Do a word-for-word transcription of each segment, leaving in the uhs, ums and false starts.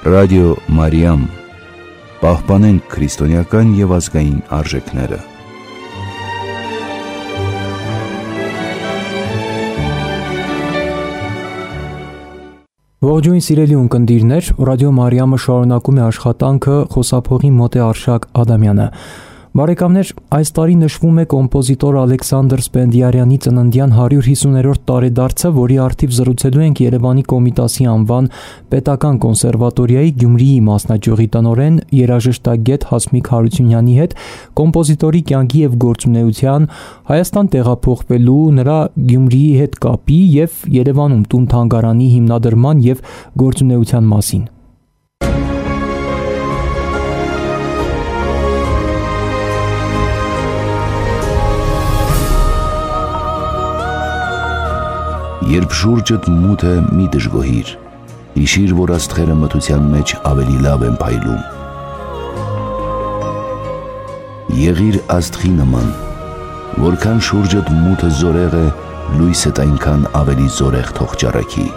Ռադիո Մարիամ, պահպանենք քրիստոնեական և ազգային արժեքները։ Ողջույն սիրելի ունկնդիրներ, Ռադիո Մարիամը շարունակում է աշխատանքը, խոսափողի մոտ է Արշակ Ադամյանը։ Բարեկամներ, այս տարի նշվում է կոմպոզիտոր Ալեքսանդր Սպենդիարյանի ծննդյան հարյուր հիսուներորդ տարեդարձը, որի առթիվ զրուցելու ենք Երևանի Կոմիտասի անվան Պետական կոնսերվատորիայի Գյումրիի մասնաճյուղի տնօրեն, երաժշտագետ Հասմիկ Հարությունյանի հետ կոմպոզիտորի կյանքի և գործունեության, Հայաստան տեղափոխվելու, նրա Գյումրիի հետ կապի և Երևանում տուն-թանգարանի հիմնադրման և գործունեության մասին։ Երբ շուրջդ մութ է, մի դժգոհիր, հիշիր, որ աստղերը մթության մեջ ավելի լավ են փայլում։ Եղիր աստղի նման, որքան շուրջդ մութը զորեղ է, լույսդ այնքան ավելի զորեղ թող ճառագի։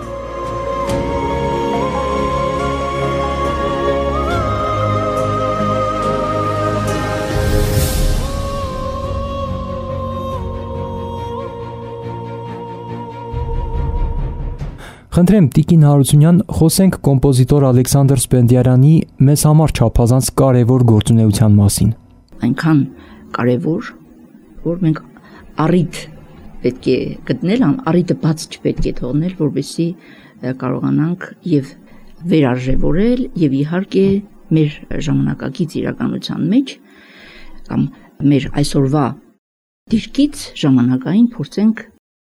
Խնդրեմ, Տիկին Հարությունյան, խոսենք կոմպոզիտոր Ալեքսանդր Սպենդիարյանի մեզ համար չափազանց կարևոր գործունեության մասին։ Այնքան կարևոր, որ մենք առիթ պետք է գտնել, առիթը բաց չպետք է թողնել, որպեսզի կարողանանք եւ վերարժևորել եւ իհարկե մեր ժամանակակից իրականության մեջ կամ մեր այսօրվա դիրքից ժամանակային փորձենք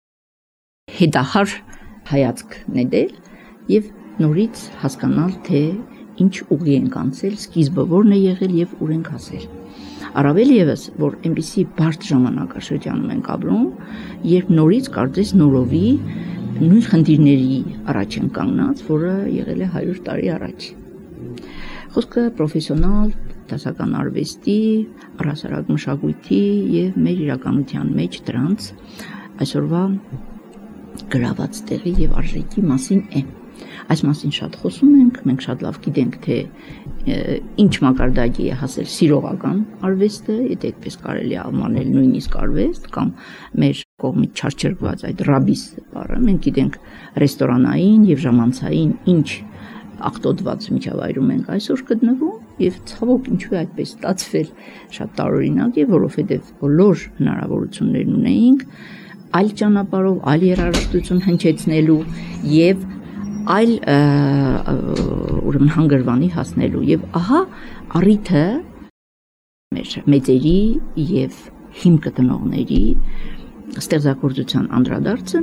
հետահար հայացք նետել և նորից հասկանալ, թե ինչ ուղի ենք անցել, սկիզբը որն է եղել և ուր ենք հասել։ Առավել ևս, որ այնպիսի բարդ ժամանակաշրջանում ենք ապրում, երբ նորից կարծես նորովի նույն խնդիրների առաջ են կանգնած, որը եղել է հարյուր տարի առաջ։ Խոսքը պրոֆեսիոնալ դասական արվեստի, առհասարակ մշակույթի և մեր իրականության մեջ դրանց այսօրվա գրաված տեղի և արժեքի մասին է։ Այս մասին շատ խոսում ենք, մենք շատ լավ գիտենք, թե ինչ մակարդակի է հասել սիրողական արվեստը, եթե այդպես կարելի է անվանել նույնիսկ արվեստ, կամ մեր կողմից չարչարված այդ ռաբիս բառը, մենք գիտենք ռեստորանային և ժամանցային ինչ աղտոտված միջավայրում ենք այսօր գտնվում, և ցավոք ինչու է այդպես ստացվել, շատ տարօրինակ է, որովհետև բոլոր հնարավորություններն ունեինք այլ ճանապարհով, այլ երաժշտություն հնչեցնելու և այլ ուրեմն հանգրվանի հասնելու և ահա առիթը մեր մեծերի և հիմքը տնողների ստեղծագործության անդրադարձը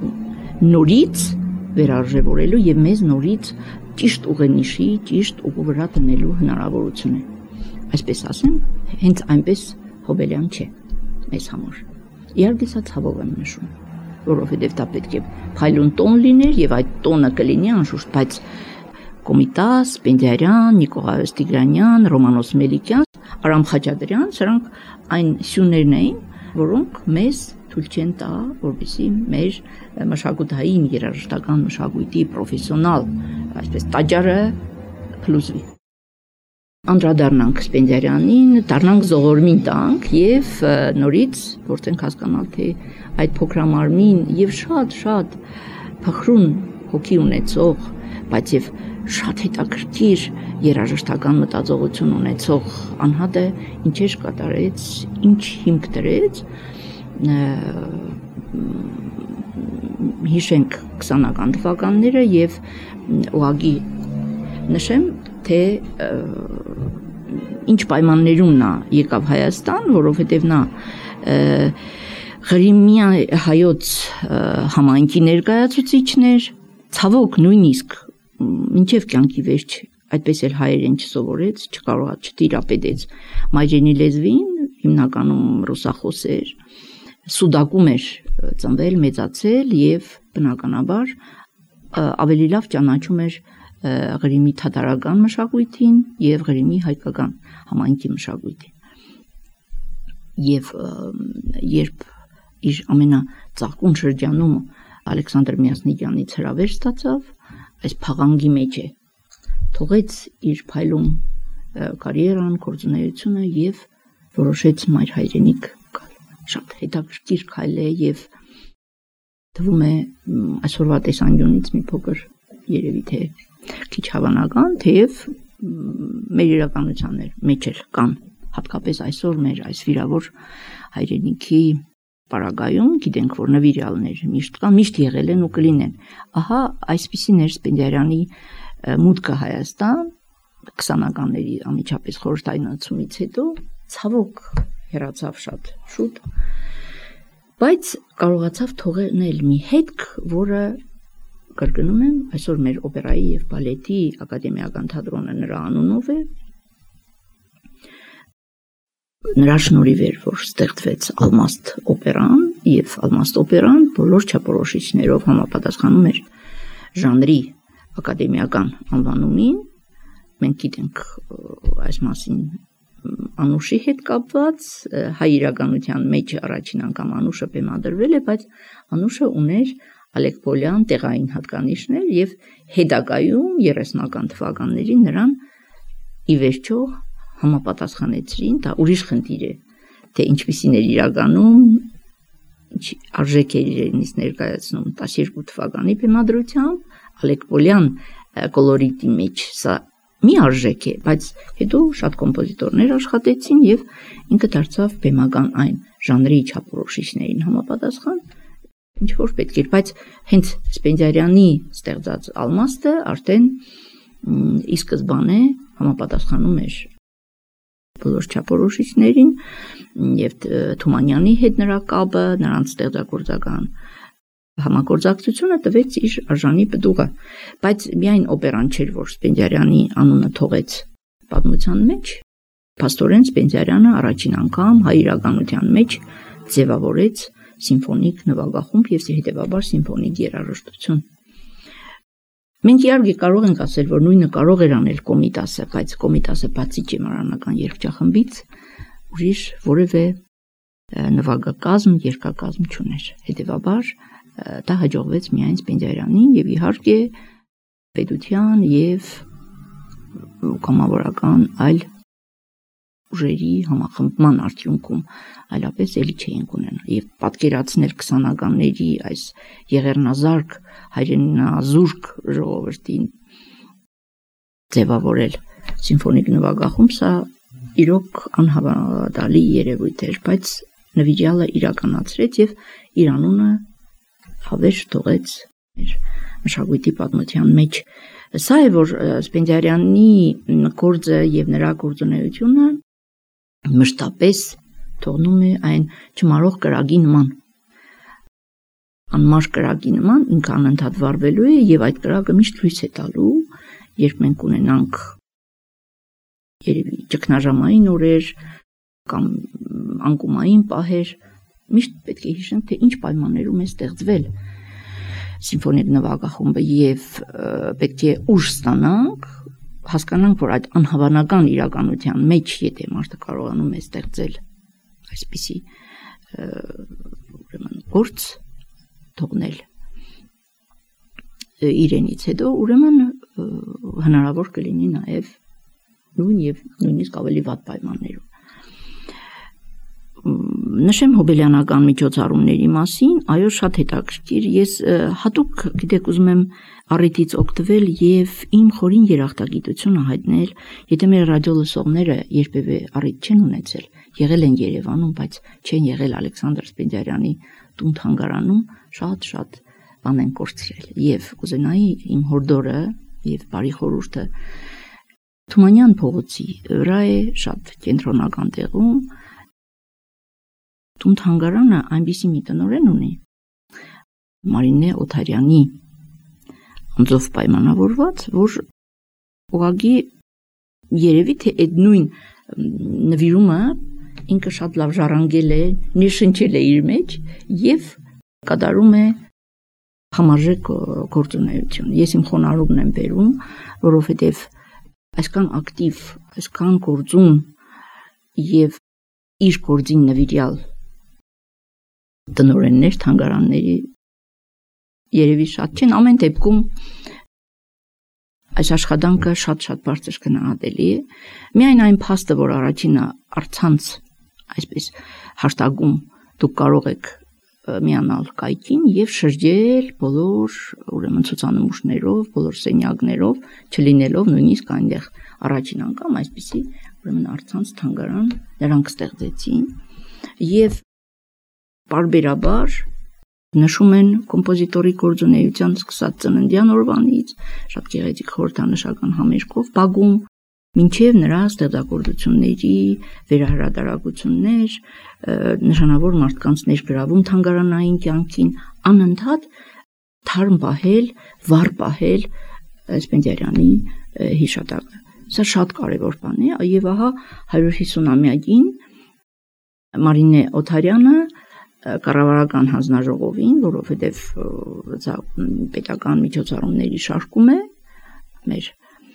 նորից վերարժևորելու և մեզ նորից ճիշտ ուղենիշի, ճիշտ ուղու վրա դնելու հնարավորություն է։ Այսպես ասեմ, հենց այնպես հոբելյան չէ մեզ համար։ Իհարկե սա ցավով եմ նշում, որովհետև դա պետք է փայլուն տոն լիներ և այդ տոնը կլինի անշուշտ, բայց Կոմիտաս, Սպենդիարյան, Նիկողայոս Տիգրանյան, Ռոմանոս Մելիքյան, Արամ Խաչատրյան, սրանք այն սյուներն էին, որոնք մեզ թույլ չեն տա, որպեսզի մեր մշակութային երաժշտական մշակույթի պրոֆեսիոնալ, այսպես տաճարը փլուզվի։ Անդրադառնանք Սպենդիարյանին, դառնանք զողորմին տանք և նորից փորձենք հասկանալ, թե այդ փոքրամարմին և շատ-շատ փխրուն հոգի ունեցող, բայց և շատ հետաքրքիր երաժշտական մտածողություն ունեցող անհատը ինչեր կատարեց, ինչ հիմք դրեց, հիշենք քսանական թվականները և ուղղակի նշեմ, թե ինչ պայմաններում նա եկավ Հայաստան, որովհետև նա Ղրիմյան հայոց համայնքի ներկայացուցիչներ, ցավոք նույնիսկ մինչև կյանքի վերջ այդպես էլ հայերեն չսովորեց, չկարողաց, չտիրապետեց մայրենի լեզվին, հիմնականում ռուսախոս էր, Սուդակում էր ծնվել, մեծացել և բնականաբար ավելի լավ ճանաչում էր Ղրիմի թաթարական մշակույթին և Ղրիմի հայկական համայնքի մշակույթին։ Եվ երբ իր ամենածաղկուն շրջանում Ալեքսանդր Միասնիկյանից հրավեր ստացավ, այս փաղանգի մեջ է թողեց իր փայլուն կարիերան, գործունեությունը եւ որոշեց մայր հայրենիք գալ։ Շատ հետաքրքիր քայլ է եւ թվում է այսօրվա տեսանկյունից մի փոքր երևի թե քիչ հավանական, թեև մեր իրականության մեջ էլ կան, հատկապես այսօր մեր այս վիրավոր հայրենիքի պարագայում գիտենք, որ նվիրյալներ միշտ կան, միշտ եղել են ու կլինեն։ Ահա այսպիսին էր Սպենդիարյանի մուտքը Հայաստան քսանականների անմիջապես խորհրդայնացումից հետո ցավոք հեռացավ շատ շուտ, բայց կարողացավ թողնել մի հետք, որը կրկնում եմ, այսօր մեր օպերայի եւ բալետի ակադեմիական թատրոնը նրա անունով է։ Նրա շնորհիվ էր, որ ստեղծվեց Ալմաստ օպերան, եւ Ալմաստ օպերան բոլոր չափորոշիչներով համապատասխանում էր ժանրի ակադեմիական անվանումին։ Մենք գիտենք այս մասին Անուշի հետ կապված, հայ իրականության մեջ առաջին անգամ Անուշը բեմադրվել է, բայց Անուշը ուներ Ալեք Պոլյան տեղային հատկանիշներ եւ հետագայում երեսնական թվականներին նրան ի վերջո համապատասխանեցրին, դա ուրիշ խնդիր է, թե ինչպիսին էր իրականում, ինչ արժեք էր իրենից ներկայացնում տասներկու թվականի բեմադրությամբ, Ալեք Պոլյան կոլորիտի մեջ սա մի արժեք է, բայց հետո շատ կոմպոզիտորներ աշխատեցին եւ ինքը դարձավ բեմական այն ժանրի չափորոշիչներին համապատասխան, ինչ որ պետք էր, բայց հենց Սպենդիարյանի ստեղծած Ալմաստը արդեն ի սկզբանե համապատասխանում էր բոլոր չափորոշիչներին եւ Թումանյանի հետ նրա կապը, նրանց ստեղծագործական համագործակցությունը տվեց իր արժանի պտուղը, բայց միայն օպերան չէր, որ Սպենդիարյանի անունը թողեց պատմության մեջ, փաստորեն Սպենդիարյանը առաջին անգամ հայ իրականության մեջ ձևավորեց սիմֆոնիկ նվագախումբ եւ հետեւաբար սիմֆոնիկ երաժշտություն։ Մենք իհարկե կարող ենք ասել, որ նույնը կարող էր անել Կոմիտասը, բայց Կոմիտասը բացի ճեմարանական երգչախմբից ուրիշ որևէ նվագակազմ, երգակազմ չուներ։ Հետևաբար դա հաջողվեց միայն Սպենդիարյանին եւ իհարկե պետության եւ կամավորական այլ ուժերի համախմբման արդյունքում այլապես էլի չէինք ունենա եւ պատկերացնել քսանականների այս եղեռնազարկ հայրենազուրկ ժողովրդին ձևավորել սիմֆոնիկ նվագախումբ, սա իրոք անհավատալի երևույթ էր, բայց նվիրյալը իրականացրեց եւ իր անունը հավերժ թողեց մեր մշակույթի պատմության մեջ։ Սա է, որ Սպենդիարյանի գործը եւ նրա գործունեությունը մշտապես թողնում է այն չմարող կրակի նման, անմար կրակի նման, ինքը անընդհատ վառվելու է եւ այդ կրակը միշտ լույս է տալու, երբ մենք ունենանք երևի ճգնաժամային օրեր կամ անկումային պահեր, միշտ պետք է հիշենք, թե ինչ պայմաններում է ստեղծվել սիմֆոնիկ նվագախումբը եւ պետք է ուժ ստանանք, հասկանանք, որ այդ անհավանական իրականության մեջ, եթե մարդը կարողանում է ստեղծել այսպիսի ուրեմն գործ թողնել իրենից հետո, ուրեմն հնարավոր կլինի նաեւ նույն եւ նույնիսկ ավելի վատ պայմաններում։ Նշեմ հոբելյանական միջոցառումների մասին, այո, շատ հետաքրքիր, ես հատուկ, գիտեք, ուզում եմ առիթից օգտվել եւ իմ խորին երախտագիտությունը հայտնել, եթե մեր ռադիո լսողները երբևէ առիթ չեն ունեցել, եղել են Երևանում, բայց չեն եղել Ալեքսանդր Սպենդիարյանի տուն-թանգարանում, շատ-շատ բան են կորցրել եւ կուզենայի իմ հորդորը եւ բարի խորհուրդը Թումանյան փողոցի վրա է, շատ կենտրոնական տեղում տուն-թանգարանը այնպիսի մի տնօրեն ունի, Մարինե Օթարյանի անձով պայմանավորված, որ ուղղակի երևի թե այդ նույն նվիրումը ինքը շատ լավ ժառանգել է, ներշնչել է իր մեջ եւ կատարում է համարժեք գործունեություն։ Ես իմ խոնարհումն եմ բերում, որովհետեւ այսքան ակտիվ, այսքան գործուն եւ իր գործին նվիրյալ տնօրեններ, թանգարանների երևի շատ չեն, ամեն դեպքում այս աշխատանքը շատ-շատ բարձր գնահատելի է։ Միայն այն փաստը, որ առաջինը առցանց այսպես հաշտագում դուք կարող եք միանալ կայքին եւ շրջել բոլոր ուրեմն ցուցանմուշներով, բոլոր սենյակներով, չլինելով նույնիսկ այնտեղ առաջին անգամ այսպիսի ուրեմն առցանց թանգարան նրանք ստեղծեցին եւ բարբերաբար նշում են կոմպոզիտորի գործունեության սկսած ծննդյան օրվանից շատ գեղեցիկ խորհրդանշական համերգով բագում մինչև նրա ստեղծագործությունների վերահրատարակություններ, նշանավոր մարդկանց ներգրավում թանգարանային կյանքին, անընդհատ թարմ պահել, վառ պահել Սպենդիարյանի հիշատակը։ Սա շատ կարևոր բան է, եւ ահա հարյուր հիսունամյակին Մարինե Օթարյանը կառավարական հանձնաժողովին, որովհետև պետական միջոցառումների շարքում է մեր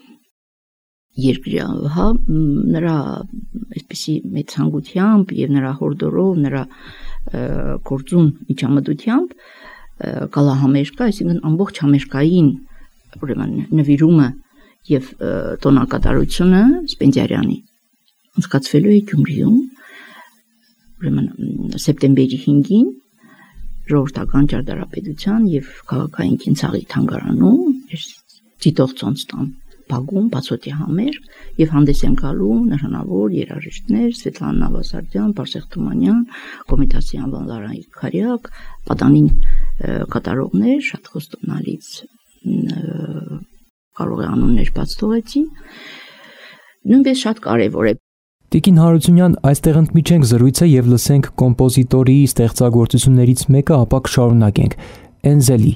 երկրի հա նրա այսպիսի մեծ հանգությամբ եւ նրա հորդորով նրա գործուն միջամտությամբ գալահամերգը, այսինքն ամբողջ համերգային ուրեմն նվիրումը եւ տոնակատարությունը Սպենդիարյանի անցկացվելու է Գյումրիում ուրեմն սեպտեմբերի հինգին ժողովրդական ճարտարապետության եւ քաղաքային կենցաղի թանգարանում Տիտող Ծոնստան բագում բացօթյա համերգ եւ հանդես են գալու նշանավոր երաժիշտներ Սվետլանա Նավասարդյան, Բարսեղ Թումանյան, Կոմիտասի անվան Լարայիկ Քարյակ, պատանին կատարողներ, շատ խոստովանալից կարող է անուններ բաց թողեցին։ Նույնպես շատ կարեւոր է Տիկին Հարությունյան, այստեղ ընդմիջենք զրույցը եւ լսենք կոմպոզիտորի ստեղծագործություններից մեկը, ապա կշարունակենք։ Էնզելի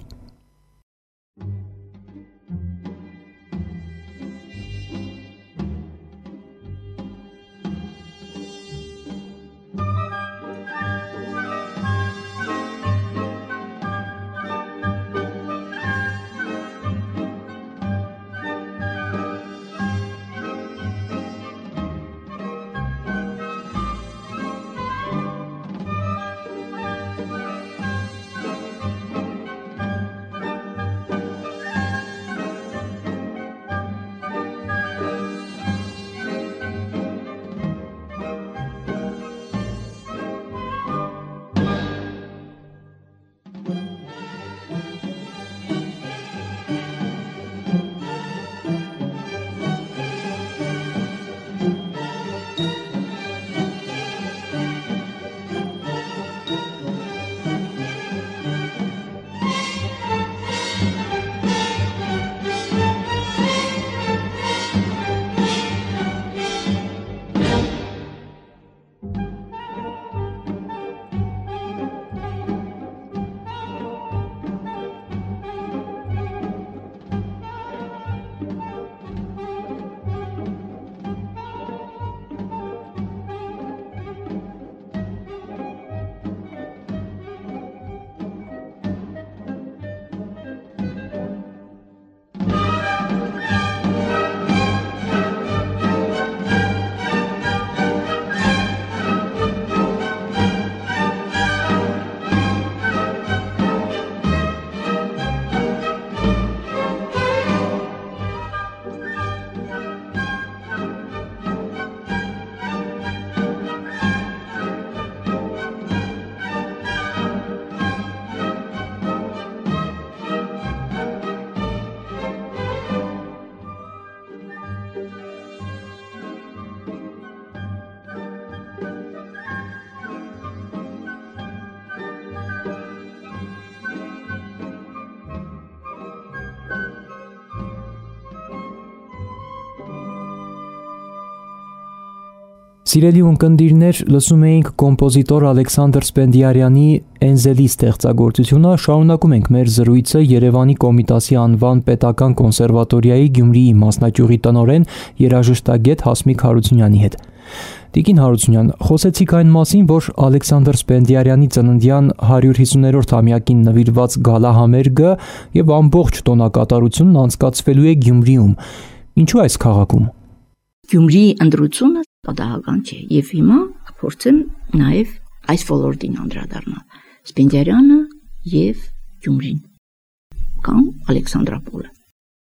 Սիրելի ունկնդիրներ, լսում էինք կոմպոզիտոր Ալեքսանդր Սպենդիարյանի Էնզելի ստեղծագործությունը, շարունակում ենք մեր զրույցը Երևանի Կոմիտասի անվան պետական կոնսերվատորիայի Գյումրիի մասնաճյուղի տնօրեն երաժշտագետ Հասմիկ Հարությունյանի հետ։ Տիկին Հարությունյան, խոսեցիք այն մասին, որ Ալեքսանդր Սպենդիարյանի ծննդյան հարյուր հիսուներորդ ամյակին նվիրված գալահամերգը եւ ամբողջ տոնակատարությունն անցկացվելու է Գյումրիում։ Ինչու այս քաղաքում։ Գյումրիի ընտրությունը պատահական չէ եւ հիմա փորձեմ նաեւ այս ոլորտին անդրադառնալ Սպենդիարյանը եւ Գյումրին կամ Ալեքսանդրապոլը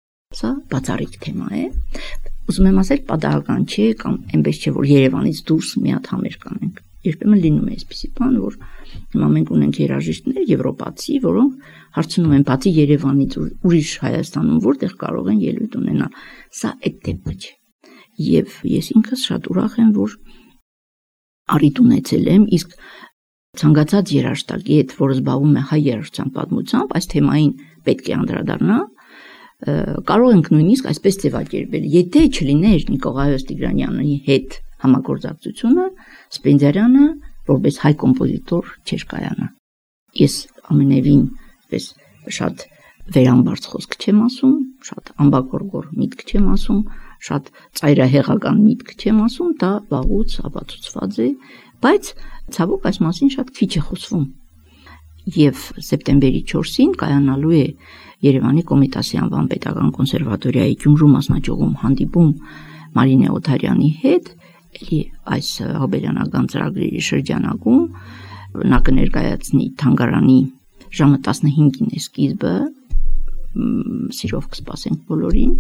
Սա բացառիկ թեմա է։ Ուզում եմ ասել, պատահական չէ կամ այնպես չէ, որ Երևանից դուրս մի հատ համեր կանենք։ Երբեմն լինում է այսպիսի բան, որ հիմա մենք ունենք երաժիշտներ եվրոպացի, որոնք հարցնում են բացի Երևանից ուրիշ Հայաստանում որտեղ կարող են ելույթ ունենալ։ Սա այդ դեպքը չէ։ Եվ ես ինքս շատ ուրախ եմ, որ առիթ ունեցել եմ, իսկ ցանկացած երաժշտագետ, որը զբաղվում է հայ երաժշտության պատմությամբ, այս թեմային պետք է անդրադառնա, կարող ենք նույնիսկ այսպես ձևակերպել, եթե չլիներ Նիկողայոս Տիգրանյանի հետ համագործակցությունը, Սպենդիարյանը որպես հայ կոմպոզիտոր չէր կայանա։ Ես ամենևին պես շատ վերամբարձ խոսք չեմ ասում, շատ ամբակորգոր միտք չեմ ասում, շատ ծայրահեղական միտք չեմ ասում, դա վաղուց ապացուցված է, բայց ցավոք այս մասին շատ քիչ է խոսվում։ Եվ սեպտեմբերի չորսին կայանալու է Երևանի Կոմիտասի անվան պետական կոնսերվատորիայի Գյումրու մասնաճյուղում հանդիպում Մարինե Օթարյանի հետ, էլի այս հոբելյանական ծրագրերի շրջանակում նա կներկայացնի թանգարանի ժամը տասնհինգին է սկիզբը, սիրով կսպասենք բոլորին,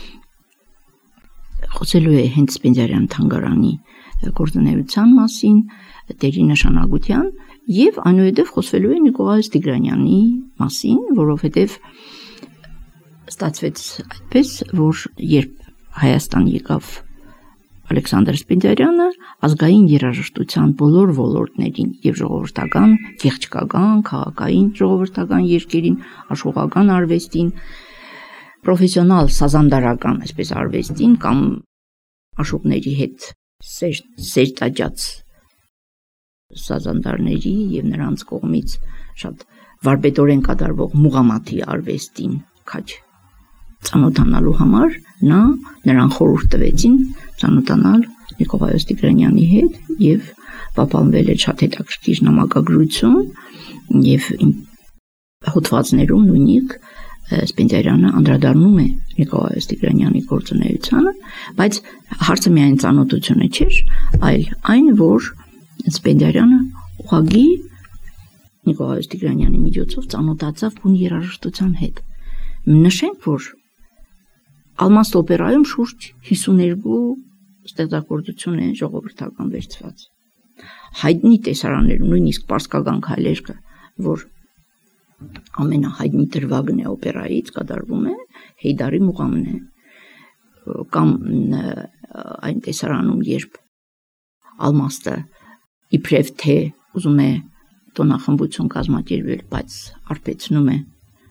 խոսելու է հենց Սպենդիարյան թանգարանի գործունեության մասին, դերի նշանակության եւ այնուհետեւ խոսվելու է Նիկողայոս Տիգրանյանի մասին, որովհետեւ ստացվեց այդպես, որ երբ Հայաստան եկավ Ալեքսանդր Սպենդիարյանը, ազգային երաժշտության բոլոր ոլորտներին եւ ժողովրդական, գեղչկական, քաղաքային ժողովրդական երկերին, աշխուղական արվեստին, պրոֆեսիոնալ սազանդարական, այսպես արվեստին կամ աշուկների հետ սերտաճած սազանդարների եւ նրանց կողմից շատ վարպետորեն կատարվող մուղամաթի արվեստին քաչ ծանոթանալու համար նա նրան խորհուրդ տվեցին ծանոթանալ Նիկողայոս Տիգրանյանի հետ եւ պահպանվել է շատ հետաքրքիր նամակագրություն եւ հոդվածներում նույնիկ Սպենդիարյանը անդրադառնում է Նիկողայոս Տիգրանյանի գործունեությանը, բայց հարցը միայն ծանոթությունը չէր, այլ այն, որ Սպենդիարյանը ուղղակի Նիկողայոս Տիգրանյանի միջոցով ծանոթացավ բուն երաժշտության հետ։ Նշենք, որ Ալմաստ օպերայում շուրջ հիսուներկու ստեղծագործություն են ժողովրդական վերցված։ Հայտնի տեսարաններում, նույնիսկ պարսկական քայլերքը, որ ամենահայտնի դրվագն է օպերայից կատարվում է, Հեյդարի մուղամն է, կամ այն տեսարանում, երբ Ալմաստը իբրև թե ուզում է տոնախմբություն կազմակերպել, բայց արբեցնում է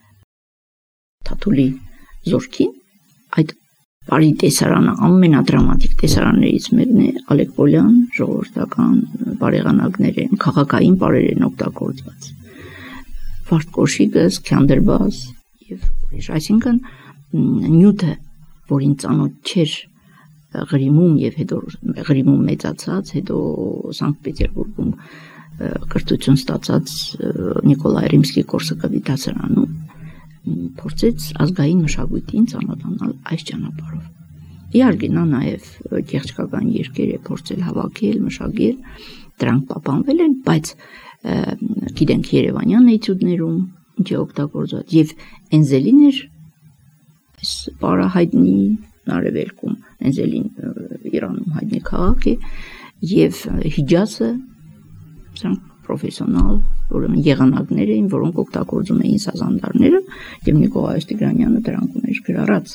Թաթուլի զորքին, այդ բարի տեսարանը ամենադրամատիկ տեսարաններից մեկն է, Ալեկ Պոլյան, ժողովրդական բարեղանակներ են, քաղաքային բարեր են օգտագործված։ Վարդ Կոշիկը, Սքանդերբաս եւ ուրիշ, այսինքն նյութը, որին ծանոթ չէր Ղրիմում եւ հետո Ղրիմում մեծացած, հետո Սանկտ Պետերբուրգում կրթություն ստացած Նիկոլայ Ռիմսկի-Կորսակովի դասարանում փորձեց ազգային մշակույթին ծանոթանալ այս ճանապարհով։ Իհարկե նա նաև գեղչկական երկեր է փորձել հավաքել, մշակել, դրանք պահպանվել են, բայց գիտենք Երևանյան էտյուդներում ինչ է օգտագործված եւ Էնզելին էր այս բարահայտնի Արևելքում, Էնզելին Իրանում հայտնի քաղաք է եւ Հիջազը սրանք պրոֆեսիոնալ ուրեմն եղանակներ էին, որոնք օգտագործում էին սազանդարները եւ Նիկողայոս Տիգրանյանը դրանք ուներ գրառած։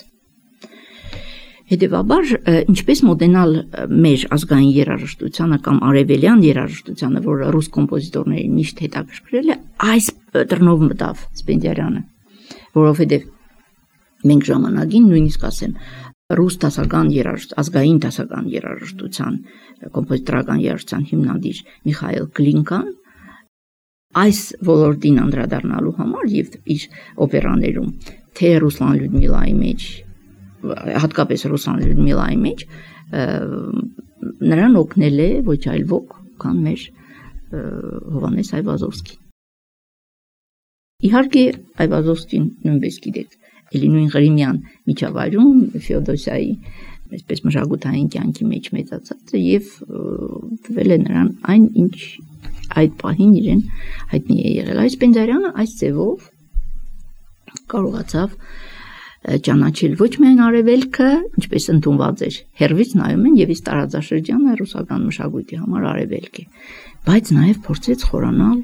Հետևաբար, ինչպես մոտենալ մեր ազգային երաժշտությանը կամ արևելյան երաժշտությանը, որը ռուս կոմպոզիտորներին միշտ հետաքրքրել է, այս դռնով մտավ Սպենդիարյանը, որովհետեւ մենք ժամանակին նույնիսկ ասեմ ռուս դասական երաժշտ, ազգային դասական երաժշտության, կոմպոզիտորական երաժշտության հիմնադիր Միխայել Գլինկան այս ոլորտին անդրադառնալու համար եւ իր օպերաներում թե Ռուսլան Լյուդմիլայի մեջ, հատկապես Ռուսլան Լյուդմիլայի մեջ նրան օգնել է ոչ այլ ոք, քան մեր Հովհաննես Այվազովսկին։ Իհարկե Այվազովսկին նույնպես գիտեք, էլի նույն Ղրիմյան միջավայրում Ֆեոդոսիայի այսպես մշակութային կյանքի մեջ մեծացած է եւ տվել է նրան այն ինչ այդ պահին իրեն հայտնի է եղել։ Այս Սպենդիարյանը այս ձևով կարողացավ ճանաչել ոչ միայն արևելքը, ինչպես ընդունված էր, հեռվից նայում են եւ իսկ տարածաշրջանը ռուսական մշակույթի համար արևելք է, բայց նաեւ փորձեց խորանալ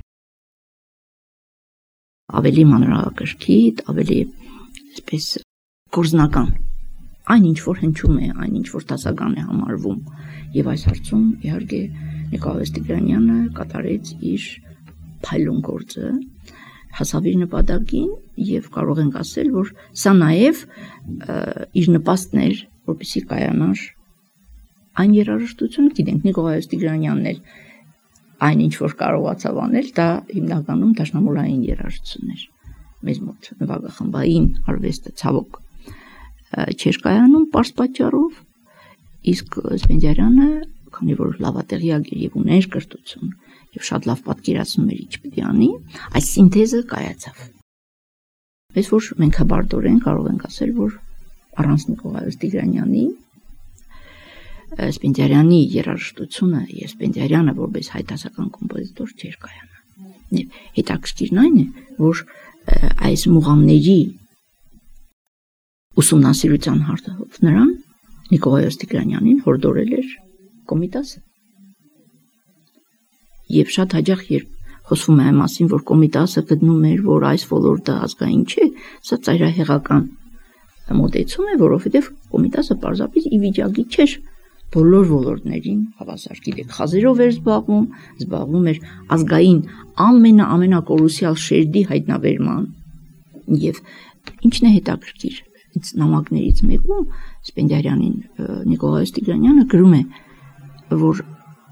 ավելի մանրակրկիտ, ավելի այսպես գործնական, այն ինչ որ հնչում է, այն ինչ որ դասական է համարվում, եւ այս հարցում իհարկե Նիկոլայ Տիգրանյանը կատարեց իր փայլուն գործը, հասավ իր նպատակին եւ կարող ենք ասել, որ սա նաեւ իր նպաստն էր, որպեսզի կայանար այն երաժշտությունը, գիտենք Նիկոլայ Տիգրանյանն էլ այն ինչ որ կարողացավ անել, դա հիմնականում դաշնամուրային երաժշտություն էր։ Մեզ մոտ նվագախմբային արվեստը ցավոք չէր կայանում պարզ պատճառով, իսկ Սպենդիարյանը, քանի որ լավատեղյակ էր եւ ուներ կրթություն, եւ շատ լավ պատկերացնում էր ինչ պետք է անի, այս սինթեզը կայացավ։ Բայց որ մենք հբարտորեն կարող ենք ասել, որ առանց Նիկոլայ Տիգրանյանի Սպենդիարյանի երաժշտությունը եւ Սպենդիարյանը որպես հայտասական կոմպոզիտոր չէր կայանա։ Եվ հետաքրքիրն այն է, որ այս մուղամների ուսումնասիրության հարցով նրան Նիկոլայ Տիգրանյանին հորդորել էր Կոմիտասը։ Եվ շատ հաճախ երբ խոսվում է այն մասին, որ Կոմիտասը գտնում էր, որ այս ոլորտը ազգային չէ, սա ծայրահեղական մոտեցում է, որովհետև Կոմիտասը պարզապես ի վիճակի չէր բոլոր ոլորտներին հավասար, գիտեք, խազերով էր զբաղվում, զբաղվում էր ազգային ամենա ամենակորուսիալ շերտի հայտնաբերման եւ ինչն է հետաքրքիր, այս նամակներից մեկում Սպենդիարյանին Նիկոլայ Տիգրանյանը գրում է, որ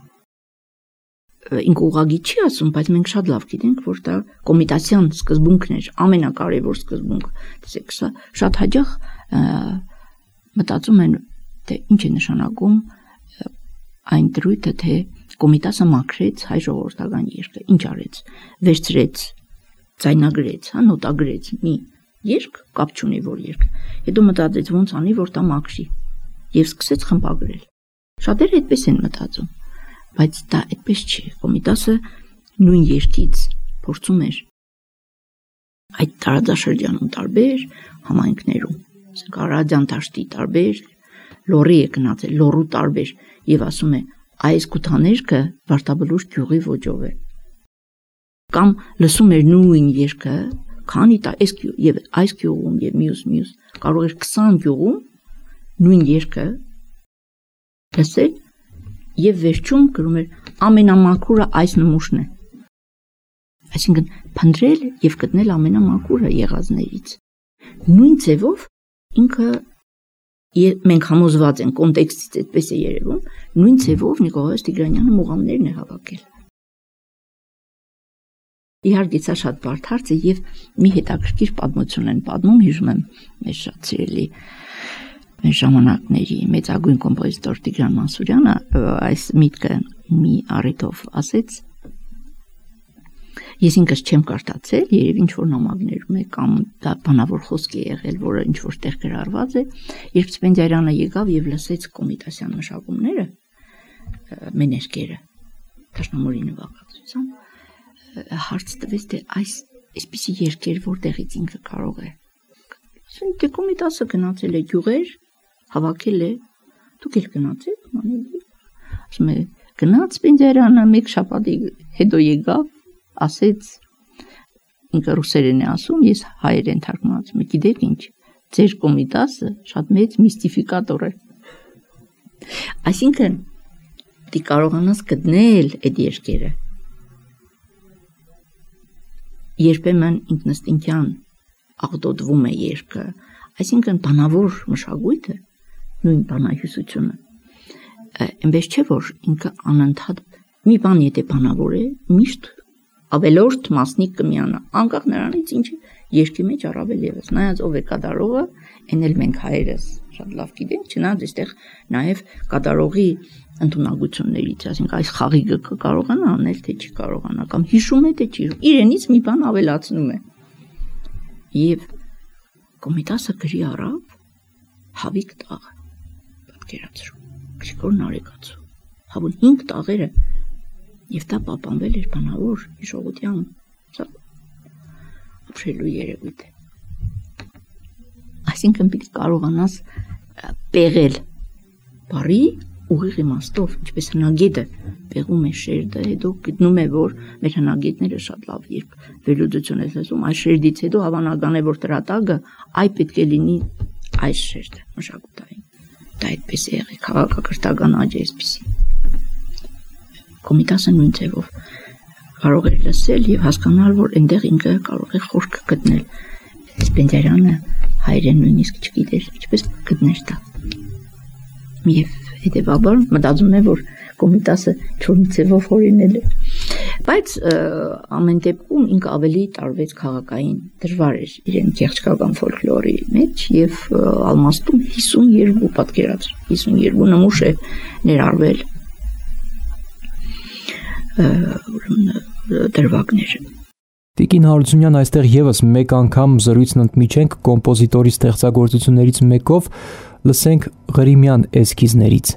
ինքը ուղղակի չի ասում, բայց մենք շատ լավ գիտենք, որ դա կոմիտասյան սկզբունքն էր, ամենակարևոր սկզբունքը։ Տեսեք, սա շատ հաճախ մտածում են, թե ինչ է նշանակում այն դրույթը, թե Կոմիտասը մաքրեց հայ ժողովրդական երգը, ինչ արեց, վերցրեց, ձայնագրեց, հա, նոտագրեց մի երգ, կապ չունի որ երգ, հետո մտածեց ոնց անի, որ դա մաքրի, եւ սկսեց խմբագրել։ Շատերը այդպես են մտածում, բայց դա այդպես չի։ Կոմիտասը նույն երգից փորձում էր այդ տարածաշրջանում տարբեր համայնքներում, ասենք Արարատյան դաշտի տարբեր, լոռի է գնացել, լոռու տարբեր, եւ ասում է, այս գութաներկը Վարդաբլուր գյուղի ոճով է։ Կամ լսում էր նույն երգը, քանի տա այս եւ այս գյուղում եւ մյուս մյուս, կարող էր քսան գյուղում նույն երգը լսել եւ վերջում գրում էր ամենամաքուրը այս նմուշն է։ Այսինքն փնտրել եւ գտնել ամենամաքուրը եղածներից։ Նույն ձևով ինքը մենք համոզված ենք, կոնտեքստից այդպես է երևում, նույն ձևով Նիկոլայ Տիգրանյանը մուղամներն է հավաքել։ Իհարկե սա շատ բարդ հարց է եւ մի հետաքրքիր պատմություն են պատմում, հիշում եմ մեր շատ սիրելի մեր ժամանակների մեծագույն կոմպոզիտոր Տիգրան Մանսուրյանը այս միտքը մի առիթով ասեց. Ես ինքս չեմ կարդացել, երևի ինչ որ նամակներում է կամ դա բանավոր խոսք է եղել, որը ինչ որ տեղ գրառված է, երբ Սպենդիարյանը եկավ եւ լսեց կոմիտասյան մշակումները, մեներկերը, դաշնամուրի նվագակցությամբ, հարց տվեց, թե այս այսպիսի երկեր որտեղից ինքը կարող է։ Ասում է, կոմիտասը գնացել է գյուղեր, հավաքել է, դուք էլ գնացեք, մանելի։ Ասում է, գնաց Սպենդիարյանը մեկ շաբաթի հետո եկավ, ասեց, ինքը ռուսերեն է ասում, ես հայերեն թարգմանացում եմ, գիտեք ինչ, ձեր կոմիտասը շատ մեծ միստիֆիկատոր է։ Այսինքն, դի կարողանաս գտնել այդ երկերը։ Երբեմն ինքնըստինքյան աղտոտվում է երկը, այսինքն բանավոր մշակույթը, նույն բանահյուսությունը, այնպես չէ, որ ինքը անընդհատ մի բան եթե բանավոր է, միշտ ավելորդ մասնիկ կմիանա, անկախ նրանից ինչը երկի մեջ առավել ևս, նայած ով է կատարողը, այն էլ մենք հայերս շատ լավ գիտենք, չնայած այստեղ նաև կատարողի ընդունակություններից, ասենք այս խաղիկը կարողանա անել, թե չի կարողանա, կամ հիշում է, թե չի, իրենից մի բան ավելացնում է։ Եվ կոմիտասը գրի առավ հավիկ տաղը, պատկերացրու, Գրիգոր Նարեկացու, հավուն հինգ տաղերը, եւ դա պահպանվել էր բանավոր հիշողությամբ, սա ապրելու երևույթ է։ Այսինքն պիտի կարողանաս պեղել բարի ուղիղ իմաստով, ինչպես հնագետը պեղում է շերտը, հետո գտնում է, որ մեր հնագետները շատ լավ երբ վերլուծություն են ասում, այս շերտից հետո հավանական է, որ դրա տակը այ պետք է լինի այս շերտը մշակութային։ Դա այդպես է եղել, քաղաքակրթական աճը այսպեսի։ Կոմիտասը նույն ձևով կարող էր լսել եւ հասկանալ, որ այնտեղ ինքը կարող է խորք գտնել։ Սպենդիարյանը հայերեն նույնիսկ չգիտեր, ինչպես գտներ դա։ Եվ հետևաբար մտածում եմ, որ կոմիտասը չորի ձևով հորինել է։ Բայց ամեն դեպքում ինքը ավելի տարվեց քաղաքային դժվար էր իրեն կեղծքական ֆոլկլորի մեջ եւ Ալմաստում հիսունյերկու պատկերացր, հիսունյերկու նմուշ է ներառվել դրվագներ։ Տիկին Հարությունյան, այստեղ եւս մեկ անգամ զրույցն ընդմիջենք կոմպոզիտորի ստեղծագործություններից մեկով, լսենք Ղրիմյան էսքիզներից։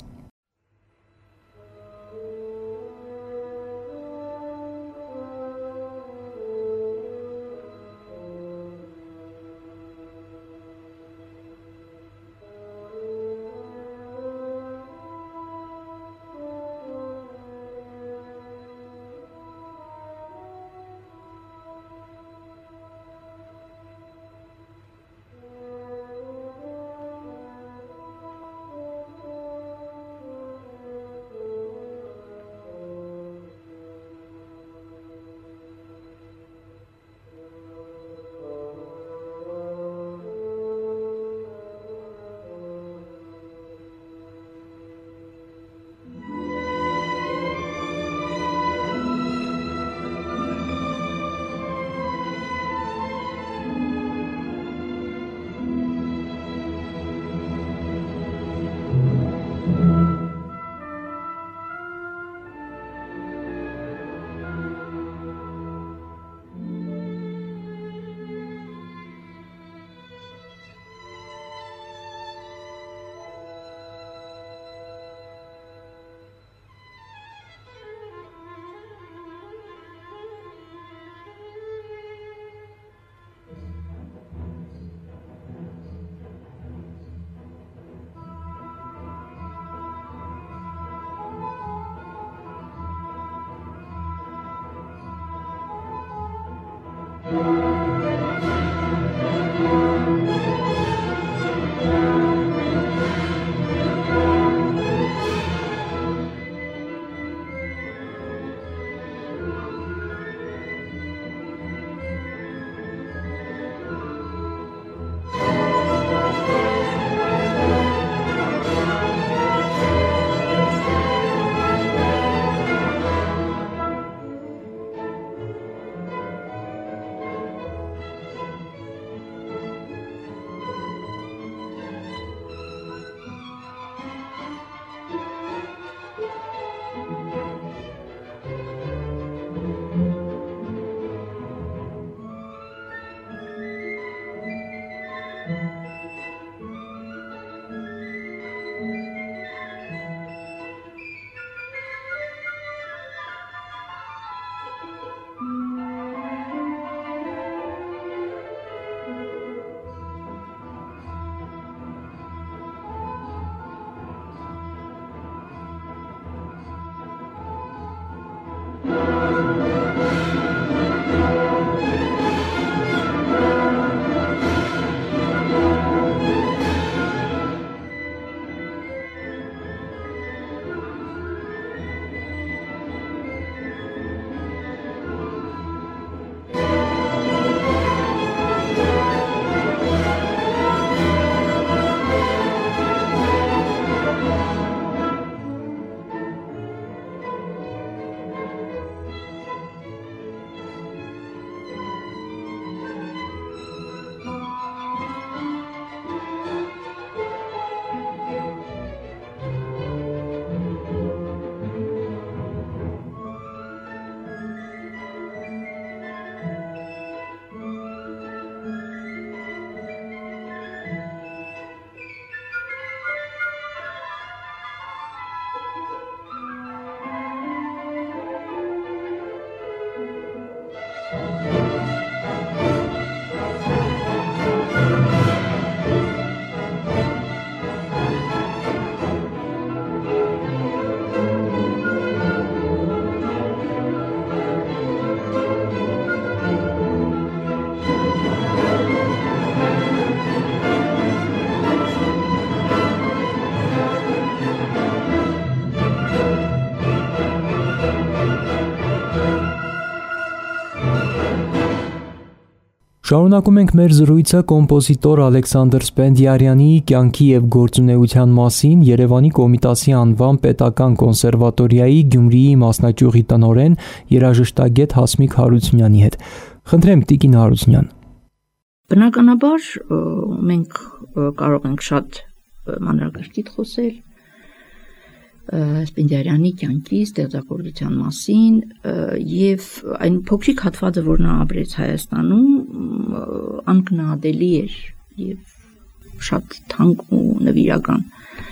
Շարունակում ենք մեր զրույցը կոմպոզիտոր Ալեքսանդր Սպենդիարյանի կյանքի եւ գործունեության մասին Երևանի Կոմիտասի անվան պետական կոնսերվատորիայի Գյումրիի մասնաճյուղի տնօրեն երաժշտագետ Հասմիկ Հարությունյանի հետ։ Խնդրեմ Տիկին Հարությունյան։ Բնականաբար մենք կարող ենք շատ մանրակրկիտ խոսել Սպենդիարյանի կյանքի ստեղծագործության մասին եւ այն փոքրիկ հատվածը, որ նա ապրեց Հայաստանում, անկնահատելի էր եւ շատ թանկ ու նվիրական,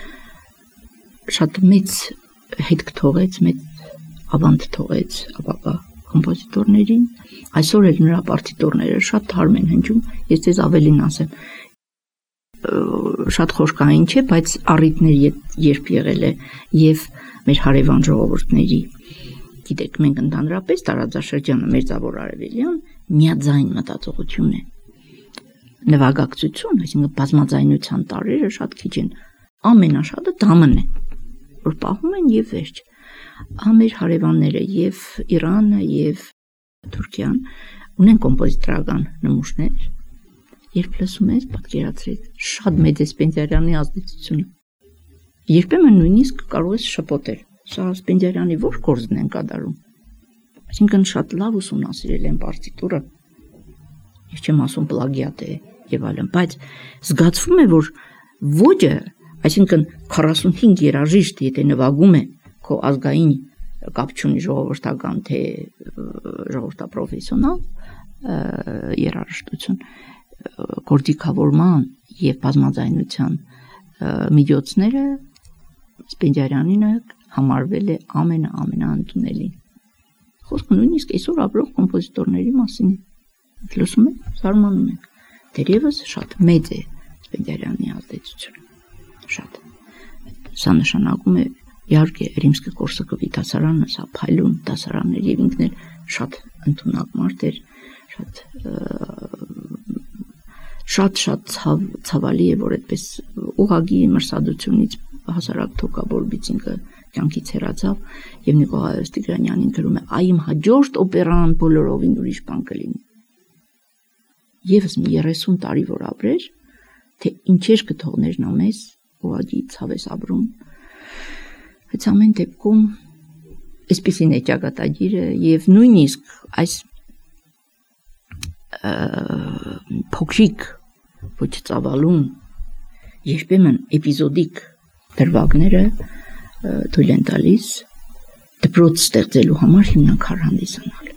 շատ մեծ հետք թողեց, մեծ ավանդ թողեց ապակա կոմպոզիտորներին։ Այսօր էլ նրա պարտիտուրները շատ թարմ են հնչում, ես ձեզ ավելին ասեմ, շատ խոշկային չէ, բայց առիթներ երբ եղել է եւ մեր հարևան ժողովուրդների, գիտեք, մենք ընդհանրապես տարածաշրջանը Մերձավոր Արևելյան միաձայն մտածողություն է, նվագակցություն, այսինքն բազմաձայնության տարրերը շատ քիչ են, ամենաշատը դամն է, որ պահում են եւ վերջ։ Մեր հարևանները եւ Իրանը եւ Թուրքիան ունեն կոմպոզիտորական նմուշներ։ Երբ լսում ես, պատկերացրեք, շատ մեծ է Սպենդիարյանի ազդեցությունը։ Երբեմն նույնիսկ կարող ես շփոթել։ Սա Սպենդիարյանի ո՞ր գործն են կատարում։ Այսինքն շատ լավ ուսումնասիրել են պարտիտուրը։ Ես չեմ ասում պլագիատ է եւ այլն, բայց զգացվում է, որ ոճը, այսինքն քառասունհինգ երաժիշտ, եթե նվագում է քո ազգային կապ չունի ժողովրդական թե ժողովրդապրոֆեսիոնալ երաժշտություն, գործիքավորման եւ բազմաձայնության միջոցները Սպենդիարյանինը համարվել է ամենաամենաընդունելին։ Խոսքը նույնիսկ այսօր ապրող կոմպոզիտորների մասին է։ Լսում եք, զարմանում եք։ Դերևս շատ մեծ է Սպենդիարյանի ազդեցությունը։ Շատ։ Սա նշանակում է, իհարկե, Ռիմսկի Կորսակովի դասարանը, սա փայլուն դասարանն էր եւ ինքն էլ շատ ընդունակ մարդ էր, շատ շատ-շատ ցավ, ցավալի է, որ այդպես ուղղակի մրսադությունից հասարակ թոկաբոր բիցինկը կյանքից հեռացավ եւ Նիկոլայ Տիգրանյանին գրում է այ իմ հաջորդ օպերան բոլորովին ուրիշ բան կլինի։ Եվս մի երեսուն տարի որ ապրեր, թե ինչեր կթողներ նա մեզ, ուղղակի ցավ ես ապրում։ Բայց ամեն դեպքում այսպեսին է ճակատագիրը եւ նույնիսկ այս փոքրիկ ոչ ծավալուն երբեմն էպիզոդիկ դրվագները թույլ են տալիս դպրոց ստեղծելու համար հիմնական հանդիսանալ։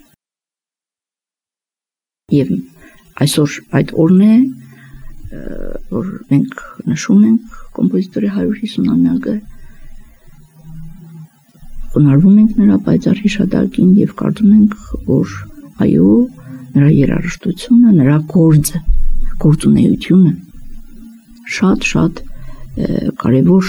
Եվ այսօր այդ օրն է, որ մենք նշում ենք կոմպոզիտորի հարյուր հիսունամյակը, խոնարհվում ենք նրա պայծառ հիշատակին եւ կարծում ենք, որ այո, նրա երաժշտությունը, նրա գործը, գործունեությունը շատ-շատ կարևոր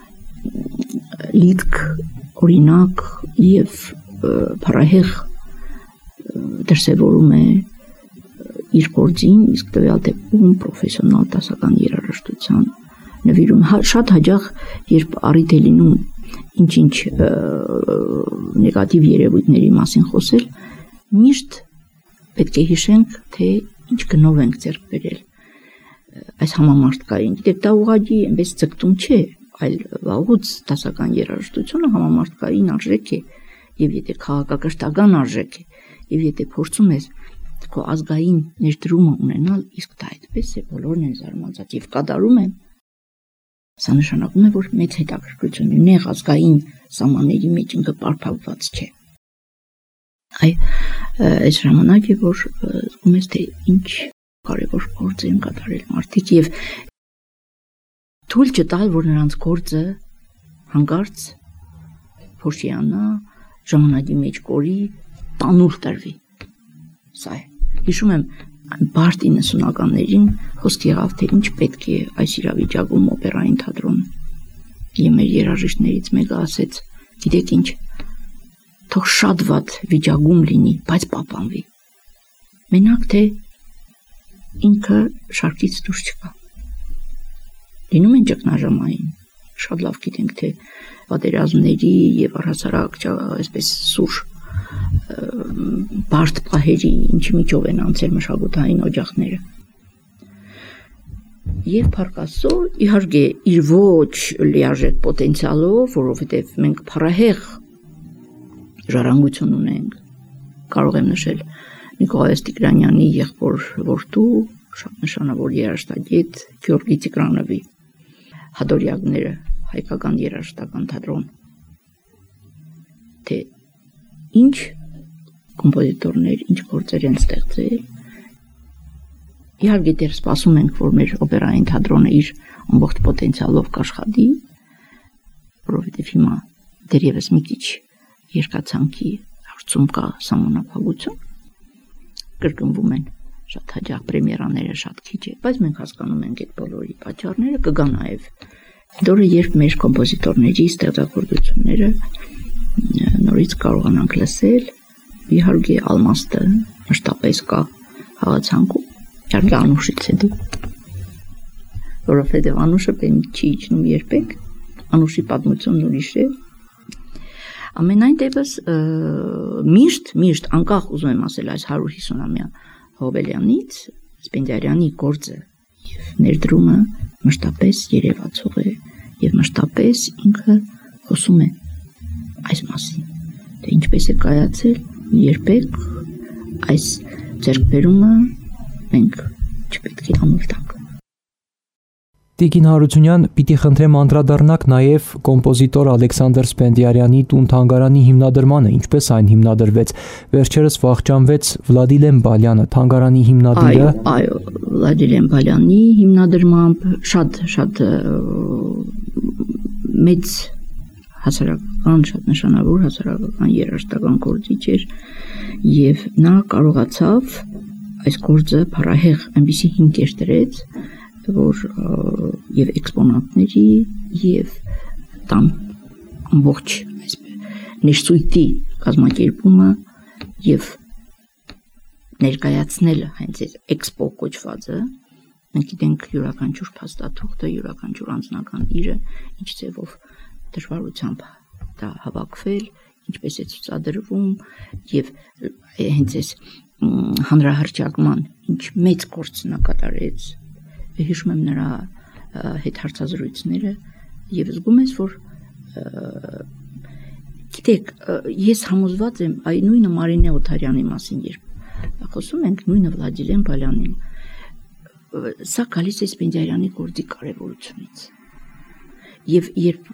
լիցք, օրինակ եւ փառահեղ դրսևորում է իր գործին, իսկ տվյալ դեպքում պրոֆեսիոնալ դասական երաժշտության նվիրում։ Շատ հաճախ, երբ առիթ է լինում ինչ-ինչ նեգատիվ երևույթների մասին խոսել, միշտ պետք է հիշենք, թե ինչ գնով ենք ձեռք բերել այս համամարտկային։ Գիտեք, դա ուղղակի այնպես ձգտում չէ, այլ վաղուց դասական երաժշտությունը համամարտկային արժեք է, եւ եթե քաղաքակրթական արժեք է, եւ եթե փորձում ես քո ազգային ներդրումը ունենալ, իսկ դա այդպես է, բոլորն են զարմացած եւ կատարում են։ Սա նշանակում է, որ մեծ հետաքրքրություն ունի ազգային սահմանների մեջ ինքը պարփակված չէ։ Այ այս ժամանակ է, որ զգում ես, թե ինչ կարևոր գործ են կատարել մարդիկ եւ թույլ չտալ, որ նրանց գործը հանկարծ փոշիանա, ժամանակի մեջ կորի, տանուլ տրվի։ Սա է։ Հիշում եմ, բարդ իննսունականներին խոսք եղավ, թե ինչ պետք է այս իրավիճակում օպերային թատրոնը։ Եվ մեր երաժիշտներից մեկը ասեց, գիտեք ինչ, թող շատ վատ վիճակում լինի, բայց պապանվի։ Մենակ թե ինքը շարքից դուրս չկա։ Լինում են ճգնաժամային, շատ լավ գիտենք, թե պատերազմների եւ առհասարակ այսպես սուր բարդ պահերի ինչի միջով են անցել մշակութային օջախները։ Եվ Փառք Աստծո, իհարկե իր ոչ լիարժեք պոտենցիալով, որովհետև մենք փառահեղ ժառանգություն ունենք, կարող եմ նշել Նիկոլայ Տիգրանյանի եղբոր որդու, շատ նշանավոր երաժշտագետ Գյորգի Տիգրանովի հադորյակները, հայկական երաժշտական թատրոն, թե ինչ կոմպոզիտորներ, ինչ գործեր են ստեղծել։ Իհարկե դեռ սպասում ենք, որ մեր օպերային թատրոնը իր ամբողջ պոտենցիալով կաշխատի, որովհետև հիմա դեռևս մի քիչ երկացանքի հարցում կա սահմանափակություն, կրկնվում են շատ հաջող պրեմիերաները շատ քիչ է, բայց մենք հասկանում ենք այդ բոլորի պատճառները, կգա նաև դորը, երբ մեր կոմպոզիտորների ստեղծագործությունները նորից կարողանանք լսել, իհարկե ալմաստը մշտապես կա հաղացանկում, իհարկե Անուշից հետո, որովհետև Անուշը պենի չի իջնում երբեք, Անուշի պատմությունն ուրիշ է, ամենայն դեպս միշտ, միշտ անկախ ուզում եմ ասել այս հարյուր հիսունամյա Հոբելյանից, Սպենդիարյանի գործը և ներդրումը մշտապես երևացող է և մշտապես ինքը խոսում է այս մասին, թե ինչպես է կայացել, երբեք այս ձեռքբերումը մենք չպետք է ամուր տանք։ Տիկին Հարությունյան, պիտի խնդրեմ անդրադառնաք նաև կոմպոզիտոր Ալեքսանդր Սպենդիարյանի տուն-թանգարանի հիմնադրմանը, ինչպես այն հիմնադրվեց, վերջերս վախճանվեց Վլադիլեն Բալյանը, թանգարանի հիմնադիրը։ Այո, այո, Վլադիլեն Բալյանի հիմնադրմամբ շատ շատ մեծ հասարակական, շատ նշանավոր հասարակական երաժշտական գործիչ էր և նա կարողացավ այս գործը փառահեղ այնպիսի հիմքեր դրեց, որ և էքսպոնատների և տան ամբողջ ներսույթի կազմակերպումը և ներկայացնելը հենց էքսպո կոչվածը, մենք գիտենք յուրաքանչյուր փաստաթուղթը, յուրաքանչյուր անձնական իրը, ինչ ձևով դժվարությամբ դա հավաքվել, ինչպես է ցուցադրվում և հենց այս հանրահռչակման ինչ մեծ գործ նա կատարեց, հիշում եմ նրա հետ հարցազրույցները և զգում ես, որ գիտեք, ես համոզված եմ այ նույնը Մարինե Օթարյանի մասին, երբ խոսում ենք նույնը Վլադիլեն Բալյանին, սա գալիս է Սպենդիարյանի գործի կարևորությունից և երբ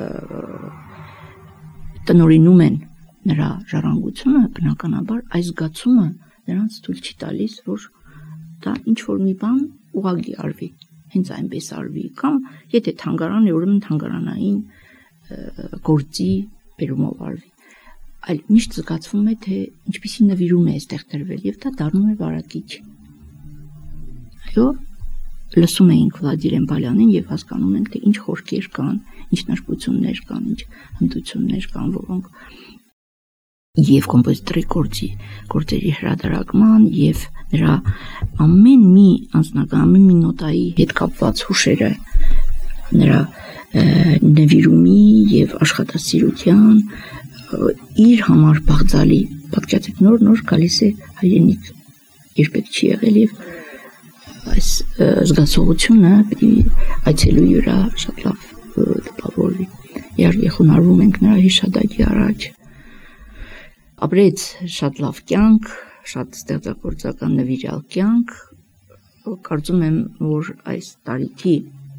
տնօրինում են նրա ժառանգությունը, բնականաբար այս զգացումը նրանց թույլ չի տալիս, որ դա ինչ-որ մի բան ուղղակի արվի, հենց այնպես արվի, կամ եթե թանգարան է, ուրեմն թանգարանային գործի բերումով արվի, այլ միշտ զգացվում է, թե ինչպիսի նվիրում է այստեղ տրվել և դա դառնում է վարակիչ։ Այո, լսում էինք Վլադիլեն Բալյանին և հասկանում ենք, թե ինչ խորքեր կան, ինչ նշպություններ կան, ինչ հմտություններ կան, որոնք և կոմպոզիտորի գործի, գործերի հրատարակման և նրա ամեն մի անձնական, ամեն մի նոտայի հետ կապված հուշերը, նրա նվիրումի և աշխատասիրության իր համար բաղձալի, պատկերացրեք նոր-նոր գալիս է հայրենիք, երբեք չի եղել և այս զգացողությունը այցելուի վրա շատ լավ տպավորվի։ Իհարկե խոնարհվում ենք նրա հիշադակի առաջ։ Ապրեց շատ լավ կյանք, շատ ստեղծագործական նվիրյալ կյանք, կարծում եմ, որ այս տարիքի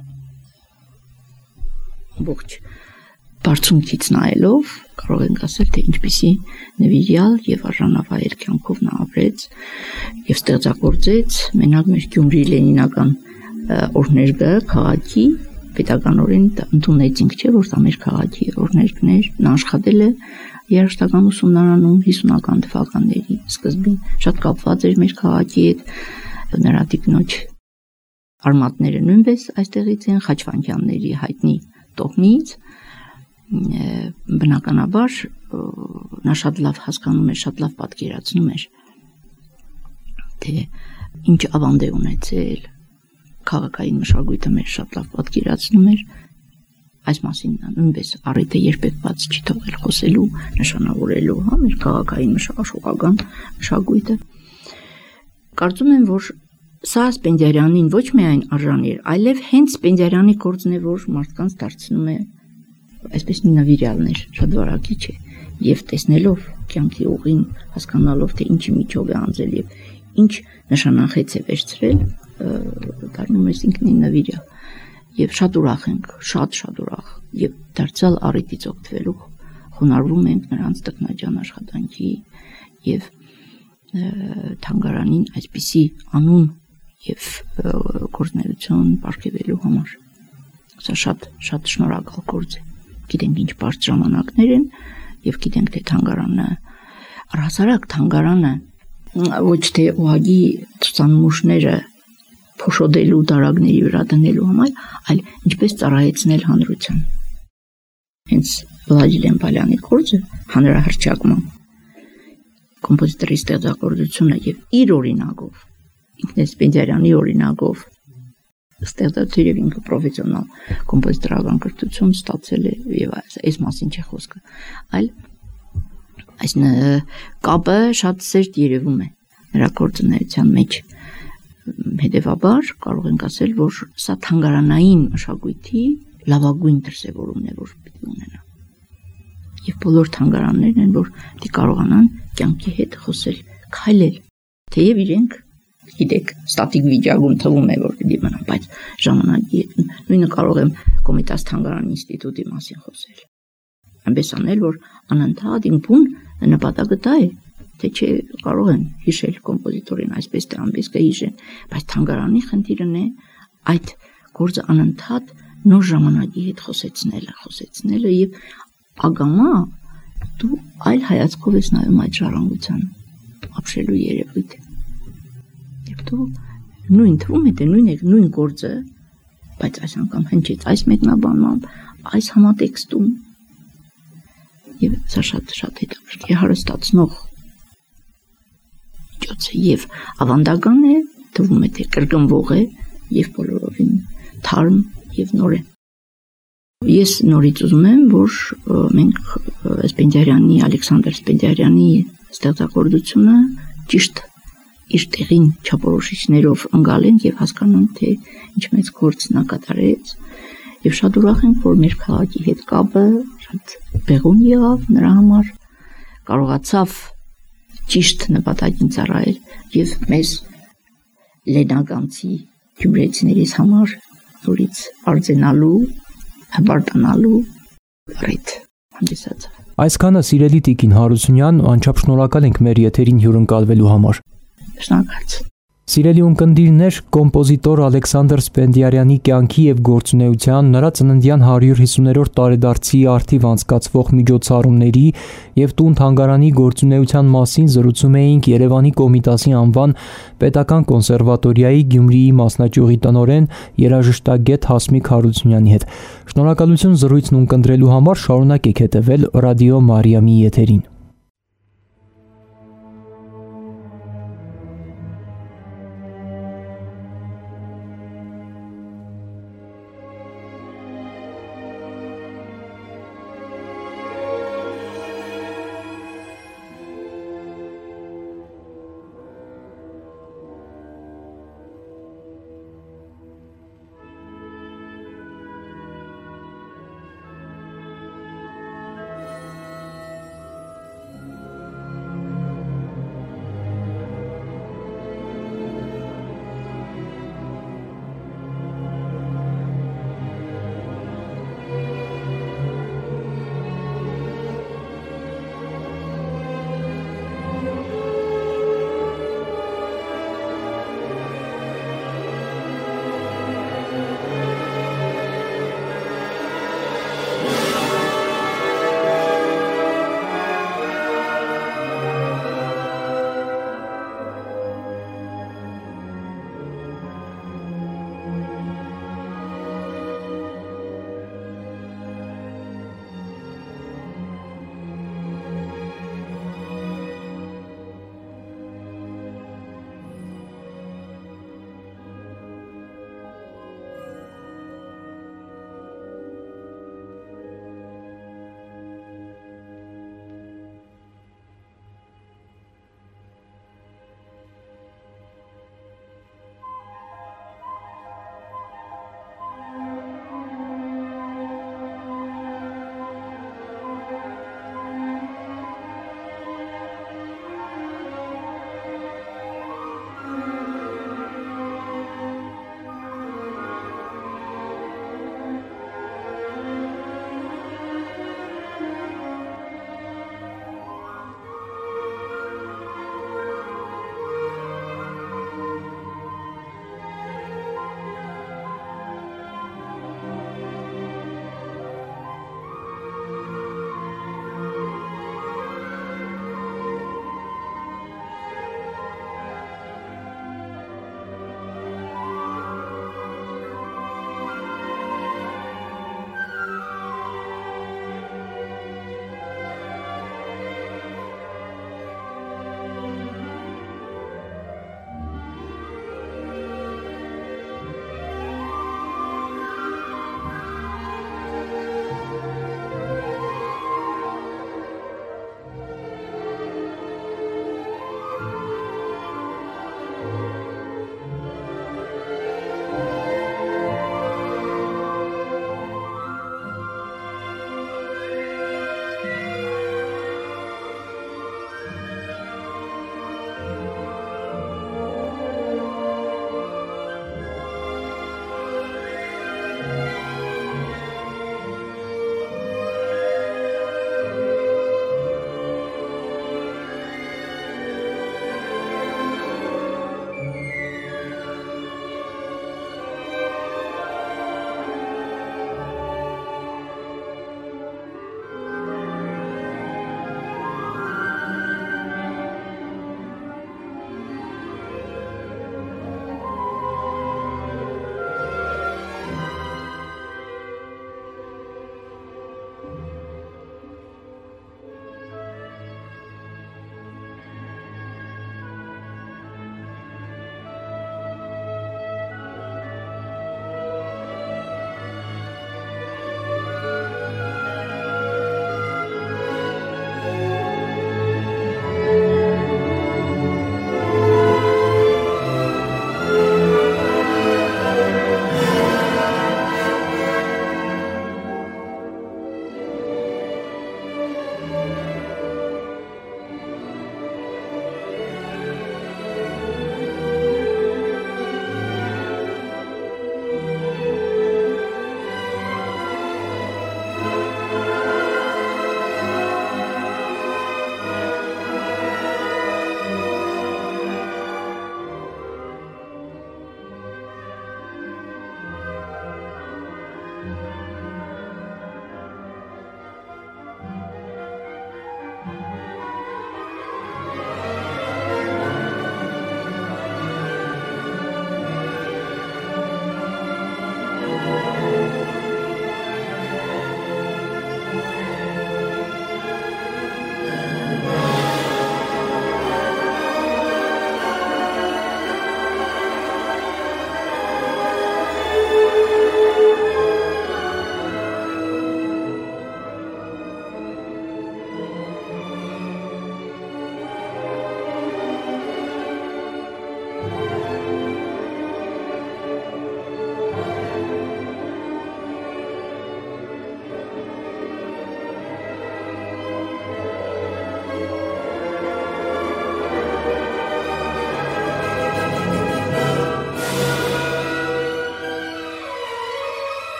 ամբողջ բարձունքից նայելով կարող ենք ասել, թե ինչպիսի նվիրյալ և արժանավայել կյանքով նա ապրեց և ստեղծագործեց, մենակ մեր Գյումրի լենինական օրհներգը քաղաքի պետականորեն ընդունեցինք, չէ, որ դա մեր քաղաքի օրհներգն էր, նա աշխատել է երաժշտական ուսումնարանում հիսունական թվականների սկզբին, շատ կապված էր մեր քաղաքի հետ, նրա տիկնոջ արմատները նույնպես այստեղից են, Խաչվանքյանների հայտնի տոհմից, բնականաբար նա շատ լավ հասկանում էր, շատ լավ պատկերացնում էր, թե ինչ ավանդ է ունեցել, քաղաքային մշակույթը մեր շատ լավ պատկերացնում էր, այս մասին նույնպես առիթը երբեք բաց չի թողել խոսելու, նշանավորելու, հա, մեր քաղաքային մշակական մշակույթը։ Կարծում եմ, որ սա Սպենդիարյանին ոչ միայն արժանի էր, այլև հենց Սպենդիարյանի գործն է, որ մարդկանց դարձնում է այսպես նվիրյալներ, շատ վարակիչ է, եւ տեսնելով կյանքի ուղին, հասկանալով թե ինչի միջով է անցել եւ ինչ նշանախեց է վերցրել, դառնում ես ինքնին նվիրյալ։ Եվ շատ ուրախ ենք, շատ-շատ ուրախ, եւ դարձյալ առիթից օգտվելու խոնարհվում ենք նրանց տքնաջան աշխատանքի եւ թանգարանին այսպիսի անուն եւ գործունեություն ապարգևելու համար։ Սա շատ շատ շնորհակալ գործ է։ Գիտենք ինչ բարձր ժամանակներ են եւ գիտենք թե թանգարանը առհասարակ թանգարանը ոչ թե ուղղակի ցուցանմուշները փոշոտելու դարակների վրա դնելու համար, այլ ինչպես ծառայեցնել հանրության։ Հենց Վլադիմիր Լեմպալյանի գործը հանրահռչակման կոմպոզիտորի ստեղծագործությունը եւ իր օրինակով, ինքն Սպենդիարյանի օրինակով ստեղծել եւ ինքը պրոֆեսիոնալ կոմպոզիտորական կրթություն ստացել է եւ այս մասին չէ խոսքը, այլ այս կապը շատ սերտ երևում է նրա գործունեության մեջ։ Հետևաբար կարող ենք ասել, որ սա թանգարանային մշակույթի լավագույն դրսևորումն է, որ պիտի ունենա։ Եվ բոլոր թանգարաններն են, որ պիտի կարողանան կյանքի հետ խոսել, քայլել, թեև իրենք գիտեք, ստատիկ վիճակում թվում է, որ պիտի մնան, բայց ժամանակի հետ նույնը կարող եմ Կոմիտաս թանգարանի ինստիտուտի մասին խոսել։ Այնպես անել, որ անընդհատ ինքուն նպատակը դա է, թե չէ կարող են հիշել կոմպոզիտորին այսպես թե այնպես կհիշեն, բայց թանգարանի խնդիրն է այդ գործը անընդհատ նոր ժամանակի հետ խոսեցնելը, խոսեցնելը եւ ագամա դու այլ հայացքով ես նայում այդ ժառանգության ապրելու երևույթը։ Եվ դու նույն թվում է, թե նույն է, նույն գործը, բայց այս անգամ հնչեց այս մեկնաբանմամբ, այս համատեքստում եւ սա շատ շատ հետաքրքիր հարստացնող եւ ավանդական է, թվում է թե կրկնվող է եւ բոլորովին թարմ եւ նոր է։ Ես նորից ուզում եմ, որ մենք Սպենդիարյանի, Ալեքսանդր Սպենդիարյանի ստեղծագործությունը ճիշտ իր տեղին չափորոշիչներով ընկալենք եւ հասկանանք, թե ինչ մեծ գործ նա կատարեց եւ շատ ուրախ ենք, որ մեր քաղաքի հետ կապը շատ բեղուն եղավ նրա համար, կարողացավ ճիշտ նպատակին ծառայել եւ մեզ լենագանցի գյումրեցիներից համար նորից արձենալու, հպարտանալու ռիթ հանդիսացավ։ Այսքանը սիրելի Տիկին Հարությունյան, անչափ շնորհակալ ենք մեր եթերին հյուրընկալվելու համար։ Շնորհակալ։ Սիրելի ունկնդիրներ, կոմպոզիտոր Ալեքսանդր Սպենդիարյանի կյանքի եւ գործունեության, նրա ծննդյան հարյուր հիսուներորդ տարեդարձի առթիվ անցկացվող միջոցառումների եւ տուն թանգարանի գործունեության մասին զրուցում էինք Երևանի Կոմիտասի անվան Պետական կոնսերվատորիայի Գյումրիի մասնաճյուղի տնօրեն երաժշտագետ Հասմիկ Հարությունյանի հետ։ Շնորհակալություն զրույցն ունկնդրելու համար, շարունակեք հետևել Ռադիո Մարիամի եթերին։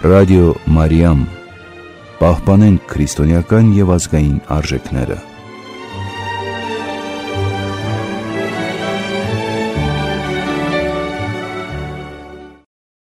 Ռադիո Մարիամ, պահպանենք քրիստոնեական եւ ազգային արժեքները։